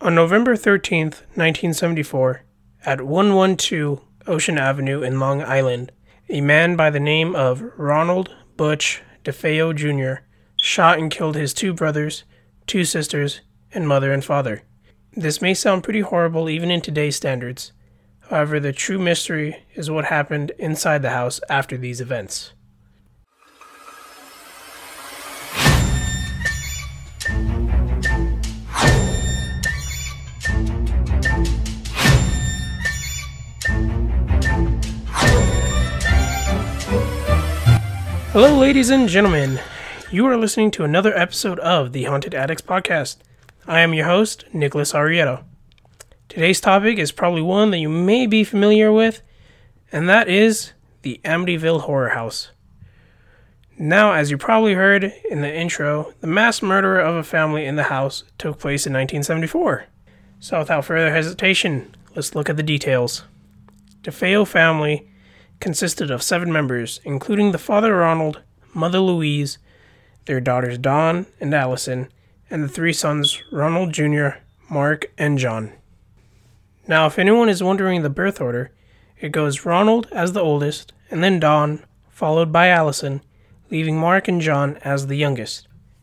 On November 13th, 1974, at 112 Ocean Avenue in Long Island, a man by the name of Ronald Butch DeFeo Jr. shot and killed his two brothers, two sisters, and mother and father. This may sound pretty horrible even in today's standards. However, the true mystery is what happened inside the house after these events. Hello, ladies and gentlemen. You are listening to another episode of the Haunted Addicts Podcast. I am your host, Nicholas Arrieta. Today's topic is probably one that you may be familiar with, and that is the Amityville Horror House. Now, as you probably heard in the intro, the mass murder of a family in the house took place in 1974. So without further hesitation, let's look at the details. The DeFeo family consisted of 7 members, including the father Ronald, mother Louise, their daughters Dawn and Allison, and the 3 sons Ronald Jr., Mark, and John. Now, if anyone is wondering the birth order, it goes Ronald as the oldest, and then Dawn, followed by Allison, leaving Mark and John as the youngest.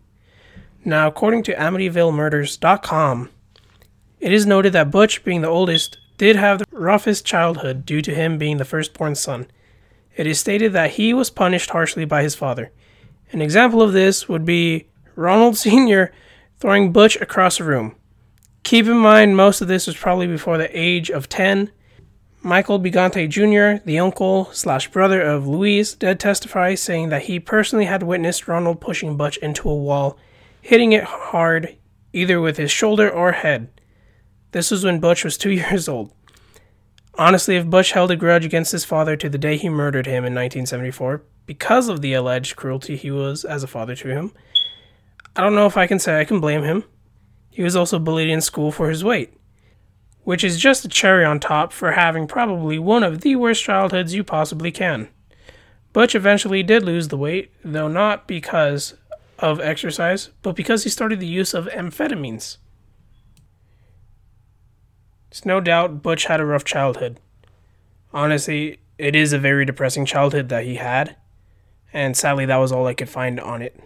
Now, according to AmityvilleMurders.com, it is noted that Butch, being the oldest, did have the roughest childhood due to him being the firstborn son. It is stated that he was punished harshly by his father. An example of this would be Ronald Sr. throwing Butch across a room. Keep in mind, most of this was probably before the age of 10. Michael Bigante Jr., the uncle/brother of Louise, did testify, saying that he personally had witnessed Ronald pushing Butch into a wall, hitting it hard, either with his shoulder or head. This was when Butch was 2 years old. Honestly, if Butch held a grudge against his father to the day he murdered him in 1974, because of the alleged cruelty he was as a father to him, I don't know if I can say I can blame him. He was also bullied in school for his weight, which is just a cherry on top for having probably one of the worst childhoods you possibly can. Butch eventually did lose the weight, though not because of exercise, but because he started the use of amphetamines. It's no doubt Butch had a rough childhood. Honestly, it is a very depressing childhood that he had, and sadly that was all I could find on it.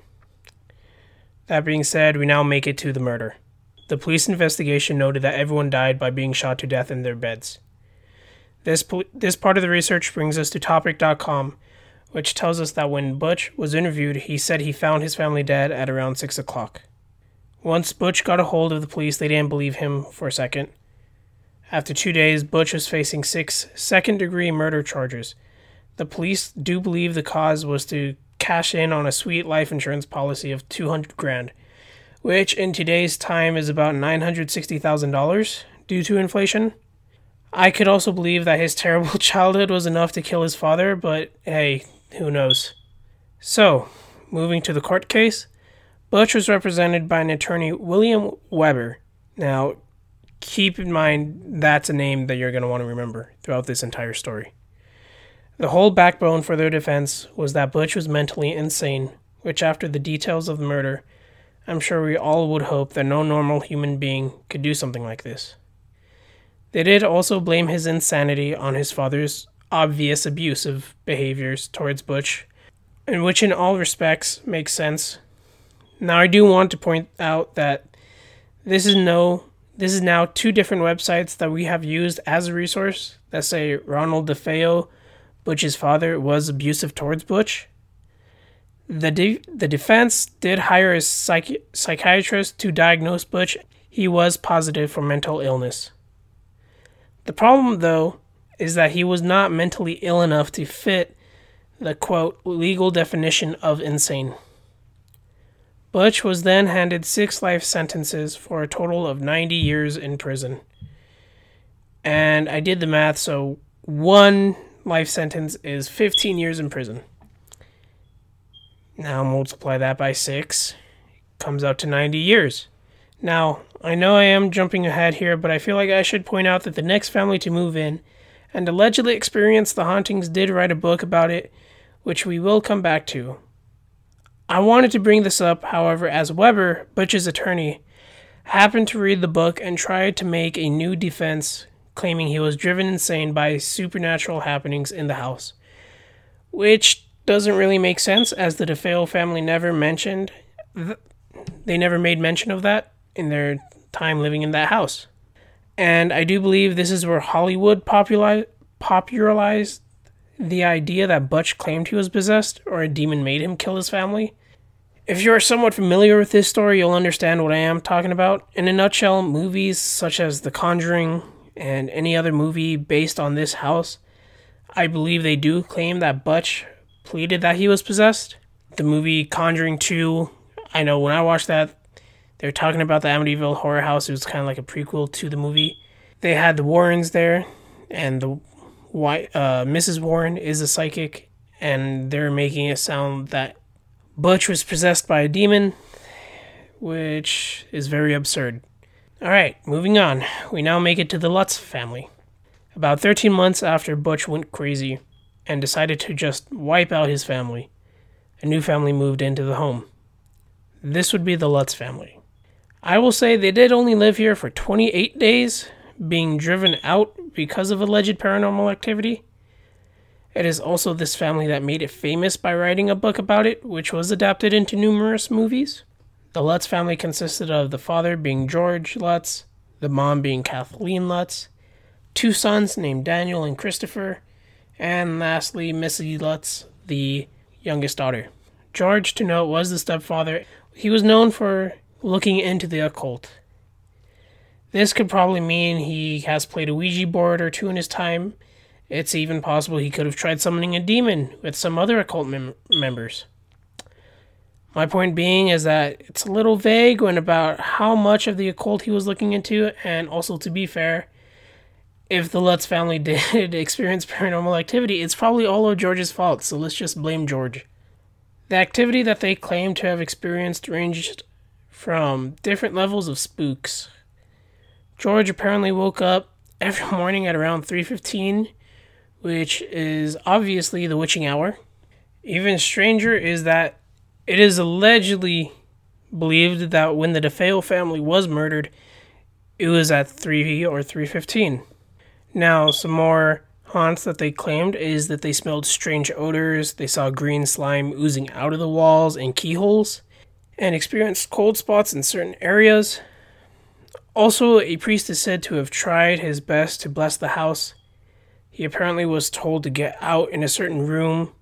That being said, we now make it to the murder. The police investigation noted that everyone died by being shot to death in their beds. This part of the research brings us to Topic.com, which tells us that when Butch was interviewed, he said he found his family dead at around 6 o'clock. Once Butch got a hold of the police, they didn't believe him for a second. After 2 days, Butch was facing 6 second-degree murder charges. The police do believe the cause was to cash in on a sweet life insurance policy of $200,000, which in today's time is about $960,000 due to inflation. I could also believe that his terrible childhood was enough to kill his father, but hey, who knows. So, moving to the court case, Butch was represented by an attorney, William Weber. Now, keep in mind that's a name that you're going to want to remember throughout this entire story. The whole backbone for their defense was that Butch was mentally insane, which after the details of the murder, I'm sure we all would hope that no normal human being could do something like this. They did also blame his insanity on his father's obvious abusive behaviors towards Butch, and which in all respects makes sense. Now I do want to point out that this is now 2 different websites that we have used as a resource that say Ronald DeFeo, Butch's father, was abusive towards Butch. The defense did hire a psychiatrist to diagnose Butch. He was positive for mental illness. The problem, though, is that he was not mentally ill enough to fit the, quote, legal definition of insane. Butch was then handed 6 life sentences for a total of 90 years in prison. And I did the math, so 1 life sentence is 15 years in prison. Now multiply that by 6, comes out to 90 years. Now, I know I am jumping ahead here, but I feel like I should point out that the next family to move in and allegedly experience the hauntings did write a book about it, which we will come back to. I wanted to bring this up, however, as Weber, Butch's attorney, happened to read the book and tried to make a new defense, claiming he was driven insane by supernatural happenings in the house. Which doesn't really make sense, as the DeFeo family never mentioned. They never made mention of that in their time living in that house. And I do believe this is where Hollywood popularized the idea that Butch claimed he was possessed or a demon made him kill his family. If you're somewhat familiar with this story, you'll understand what I am talking about. In a nutshell, movies such as The Conjuring and any other movie based on this house, I believe they do claim that Butch pleaded that he was possessed. The movie Conjuring 2, I know when I watched that, they're talking about the Amityville Horror House. It was kind of like a prequel to the movie. They had the Warrens there, and Mrs. Warren is a psychic, and they're making it sound that Butch was possessed by a demon, which is very absurd. Alright, moving on. We now make it to the Lutz family. About 13 months after Butch went crazy and decided to just wipe out his family, a new family moved into the home. This would be the Lutz family. I will say they did only live here for 28 days, being driven out because of alleged paranormal activity. It is also this family that made it famous by writing a book about it, which was adapted into numerous movies. The Lutz family consisted of the father being George Lutz, the mom being Kathleen Lutz, 2 sons named Daniel and Christopher, and lastly Missy Lutz, the youngest daughter. George, to note, was the stepfather. He was known for looking into the occult. This could probably mean he has played a Ouija board or 2 in his time. It's even possible he could have tried summoning a demon with some other occult members. My point being is that it's a little vague when about how much of the occult he was looking into, and also, to be fair, if the Lutz family did experience paranormal activity, it's probably all of George's fault, so let's just blame George. The activity that they claim to have experienced ranged from different levels of spooks. George apparently woke up every morning at around 3:15, which is obviously the witching hour. Even stranger is that it is allegedly believed that when the DeFeo family was murdered, it was at 3 or 3:15. Now, some more haunts that they claimed is that they smelled strange odors, they saw green slime oozing out of the walls and keyholes, and experienced cold spots in certain areas. Also, a priest is said to have tried his best to bless the house. He apparently was told to get out in a certain room.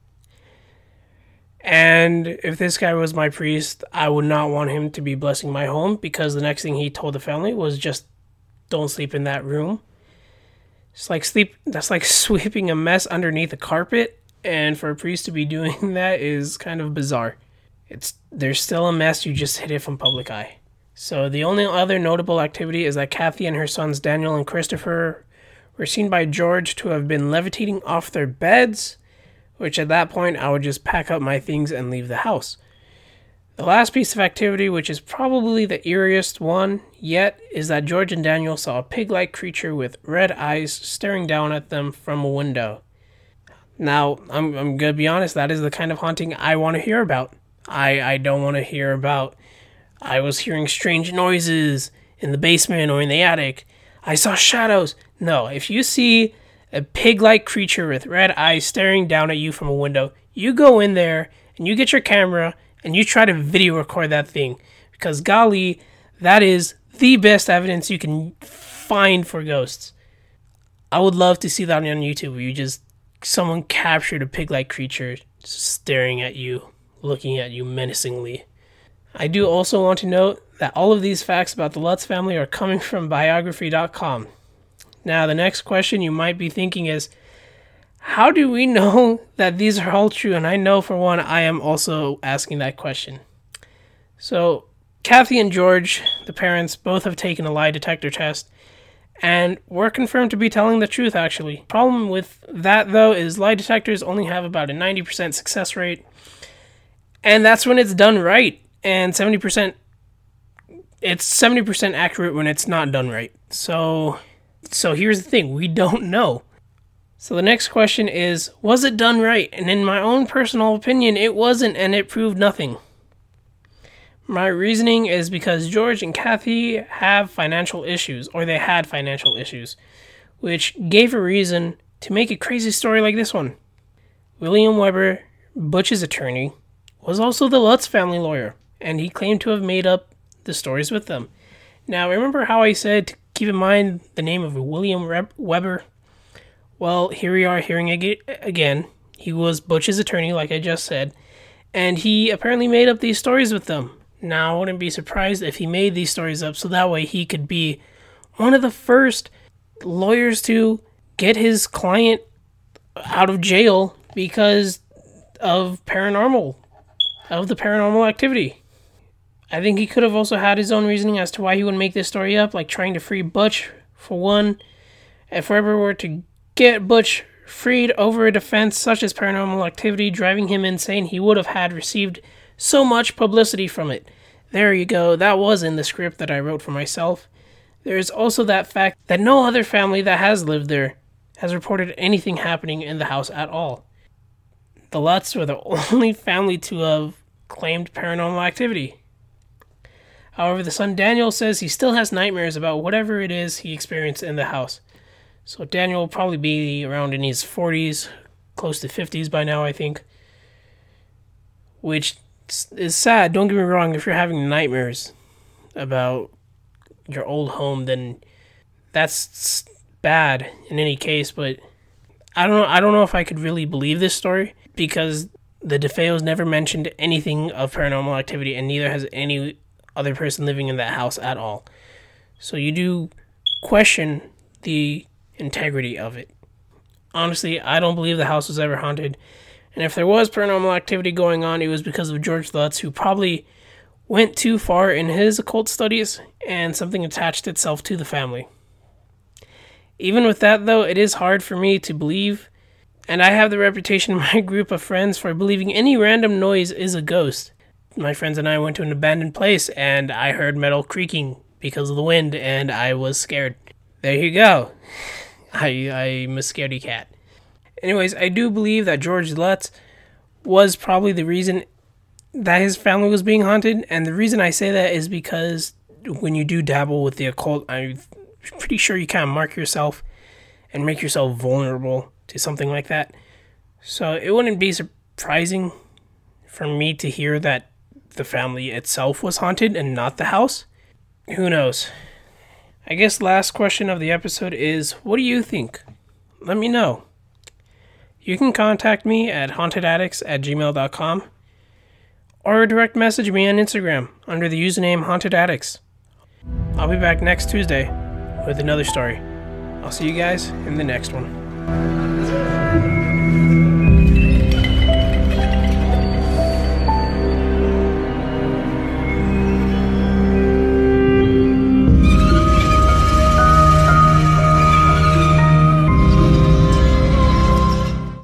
And if this guy was my priest, I would not want him to be blessing my home, because the next thing he told the family was just don't sleep in that room. That's like sweeping a mess underneath a carpet, and for a priest to be doing that is kind of bizarre. There's still a mess, you just hid it from public eye. So the only other notable activity is that Kathy and her sons Daniel and Christopher were seen by George to have been levitating off their beds, which at that point I would just pack up my things and leave the house. The last piece of activity, which is probably the eeriest one yet, is that George and Daniel saw a pig-like creature with red eyes staring down at them from a window. Now, I'm going to be honest, that is the kind of haunting I want to hear about. I don't want to hear about, I was hearing strange noises in the basement or in the attic. I saw shadows. No, if you see a pig-like creature with red eyes staring down at you from a window, you go in there and you get your camera and you try to video record that thing. Because golly, that is the best evidence you can find for ghosts. I would love to see that on YouTube, where someone captured a pig-like creature staring at you, looking at you menacingly. I do also want to note that all of these facts about the Lutz family are coming from biography.com. Now, the next question you might be thinking is, how do we know that these are all true? And I know, for one, I am also asking that question. So, Kathy and George, the parents, both have taken a lie detector test, and were confirmed to be telling the truth, actually. Problem with that, though, is lie detectors only have about a 90% success rate, and that's when it's done right, and 70% accurate when it's not done right. So here's the thing, we don't know. So the next question is, was it done right? And in my own personal opinion, it wasn't, and it proved nothing. My reasoning is because George and Kathy have financial issues, or they had financial issues, which gave a reason to make a crazy story like this one. William Weber, Butch's attorney, was also the Lutz family lawyer, and he claimed to have made up the stories with them. Now, remember how I said to keep in mind the name of William Weber? Well, here we are hearing it again. He was Butch's attorney, like I just said, and he apparently made up these stories with them. Now, I wouldn't be surprised if he made these stories up so that way he could be one of the first lawyers to get his client out of jail because of the paranormal activity. I think he could have also had his own reasoning as to why he would make this story up, like trying to free Butch, for one. If Weber were to get Butch freed over a defense such as paranormal activity driving him insane, he would have had received so much publicity from it. There you go, that was in the script that I wrote for myself. There is also that fact that no other family that has lived there has reported anything happening in the house at all. The Lutz were the only family to have claimed paranormal activity. However, the son Daniel says he still has nightmares about whatever it is he experienced in the house. So Daniel will probably be around in his 40s, close to 50s by now, I think. Which is sad, don't get me wrong, if you're having nightmares about your old home, then that's bad in any case, but I don't know if I could really believe this story because the DeFeos never mentioned anything of paranormal activity and neither has any other person living in that house at all. So you do question the integrity of it. Honestly, I don't believe the house was ever haunted. And if there was paranormal activity going on, it was because of George Lutz, who probably went too far in his occult studies and something attached itself to the family. Even with that, though, it is hard for me to believe, and I have the reputation in my group of friends for believing any random noise is a ghost. My friends and I went to an abandoned place, and I heard metal creaking because of the wind, and I was scared. There you go. I'm a scaredy cat. Anyways, I do believe that George Lutz was probably the reason that his family was being haunted, and the reason I say that is because when you do dabble with the occult, I'm pretty sure you kind of mark yourself and make yourself vulnerable to something like that. So it wouldn't be surprising for me to hear that the family itself was haunted and not the house. Who knows? I guess last question of the episode is, what do you think? Let me know. You can contact me at hauntedaddicts@gmail.com or direct message me on Instagram under the username hauntedaddicts. I'll be back next Tuesday with another story. I'll see you guys in the next one.